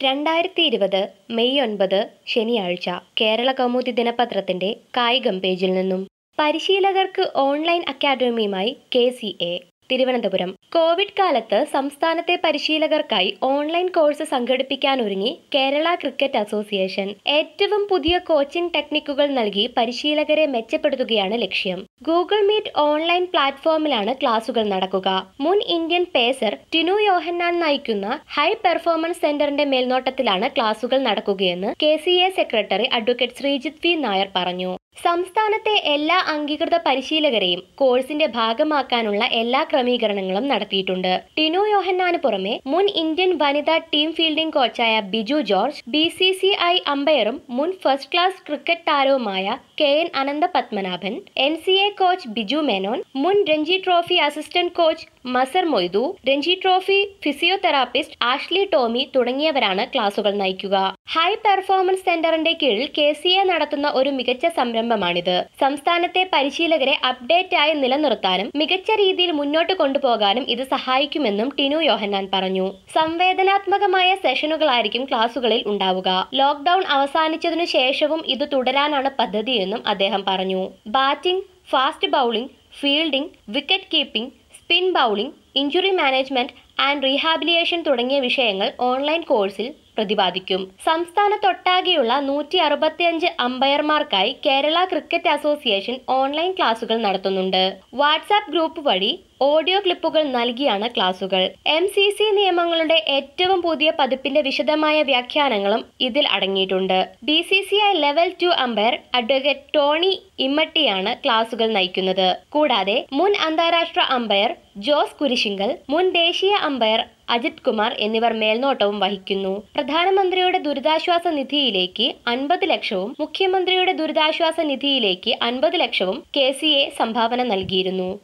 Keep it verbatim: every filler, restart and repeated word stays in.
രണ്ടായിരത്തി ഇരുപത് മെയ് ഒൻപത് ശനിയാഴ്ച കേരള കൗമുദി ദിനപത്രത്തിന്റെ കായികം പേജിൽ നിന്നും പരിശീലകർക്ക് ഓൺലൈൻ അക്കാദമിയുമായി K C A Thiruvananthapuram. Covid കാലത്ത് സംസ്ഥാനത്തെ പരിശീലകർക്കായി ഓൺലൈൻ കോഴ്സ് സംഘടിപ്പിക്കാനൊരുങ്ങി കേരള ക്രിക്കറ്റ് അസോസിയേഷൻ. ഏറ്റവും പുതിയ കോച്ചിംഗ് ടെക്നിക്കുകൾ നൽകി പരിശീലകരെ മെച്ചപ്പെടുത്തുകയാണ് ലക്ഷ്യം. ഗൂഗിൾ മീറ്റ് ഓൺലൈൻ പ്ലാറ്റ്ഫോമിലാണ് ക്ലാസുകൾ നടക്കുക. മുൻ ഇന്ത്യൻ പേസർ ടിനു യോഹന്നാൻ നയിക്കുന്ന ഹൈ പെർഫോമൻസ് സെന്ററിന്റെ മേൽനോട്ടത്തിലാണ് ക്ലാസുകൾ നടക്കുകയെന്ന് K C A secretary advocate Sreejith V Nair പറഞ്ഞു. സംസ്ഥാനത്തെ എല്ലാ അംഗീകൃത പരിശീലകരെയും കോഴ്സിന്റെ ഭാഗമാക്കാനുള്ള എല്ലാ ക്രമീകരണങ്ങളും നടത്തിയിട്ടുണ്ട്. ടിനു യോഹന്നാന് പുറമെ മുൻ ഇന്ത്യൻ വനിതാ ടീം ഫീൽഡിംഗ് കോച്ചായ Biju George, B C C I അമ്പയറും മുൻ ഫസ്റ്റ് ക്ലാസ് ക്രിക്കറ്റ് താരവുമായ K N Anantha Padmanabhan, N C A coach Biju Menon, മുൻ Ranji trophy assistant coach Mazhar Moidu, Ranji trophy physiotherapist Ashley Tomy തുടങ്ങിയവരാണ് ക്ലാസുകൾ നയിക്കുക. ഹൈ പെർഫോമൻസ് സെന്ററിന്റെ കീഴിൽ കെ സി എ നടത്തുന്ന ഒരു മികച്ച സംരംഭമാണിത്. സംസ്ഥാനത്തെ പരിശീലകരെ അപ്ഡേറ്റ് ആയി നിലനിർത്താനും മികച്ച രീതിയിൽ മുന്നോട്ട് കൊണ്ടുപോകാനും ഇത് സഹായിക്കുമെന്നും ടിനു യോഹന്നാൻ പറഞ്ഞു. സംവേദനാത്മകമായ സെഷനുകളായിരിക്കും ക്ലാസുകളിൽ ഉണ്ടാവുക. ലോക്ക്ഡൌൺ അവസാനിച്ചതിനു ശേഷവും ഇത് തുടരാനാണ് പദ്ധതിയെന്നും അദ്ദേഹം പറഞ്ഞു. Batting, fast bowling, fielding, wicket keeping, spin bowling, injury management and rehabilitation തുടങ്ങിയ വിഷയങ്ങൾ ഓൺലൈൻ കോഴ്സിൽ പ്രതിപാദിക്കും. സംസ്ഥാനത്തൊട്ടാകെയുള്ള നൂറ്റി അറുപത്തിയഞ്ച് അമ്പയർമാർക്കായി കേരള ക്രിക്കറ്റ് അസോസിയേഷൻ ഓൺലൈൻ ക്ലാസുകൾ നടത്തുന്നുണ്ട്. വാട്സാപ്പ് ഗ്രൂപ്പ് വഴി ഓഡിയോ ക്ലിപ്പുകൾ നൽകിയാണ് ക്ലാസുകൾ. എം സി സി നിയമങ്ങളുടെ ഏറ്റവും പുതിയ പതിപ്പിന്റെ വിശദമായ വ്യാഖ്യാനങ്ങളും ഇതിൽ അടങ്ങിയിട്ടുണ്ട്. B C C I level two umpire advocate Tony ഇമ്മട്ടിയാണ് ക്ലാസുകൾ നയിക്കുന്നത്. കൂടാതെ മുൻ അന്താരാഷ്ട്ര അമ്പയർ ജോസ് കുരിശിങ്കൽ, മുൻ ദേശീയ അമ്പയർ അജിത് കുമാർ എന്നിവർ മേൽനോട്ടവും വഹിക്കുന്നു. പ്രധാനമന്ത്രിയുടെ ദുരിതാശ്വാസ നിധിയിലേക്ക് അൻപത് ലക്ഷവും മുഖ്യമന്ത്രിയുടെ ദുരിതാശ്വാസ നിധിയിലേക്ക് അൻപത് ലക്ഷവും കെ സി എ സംഭാവന നൽകിയിരുന്നു.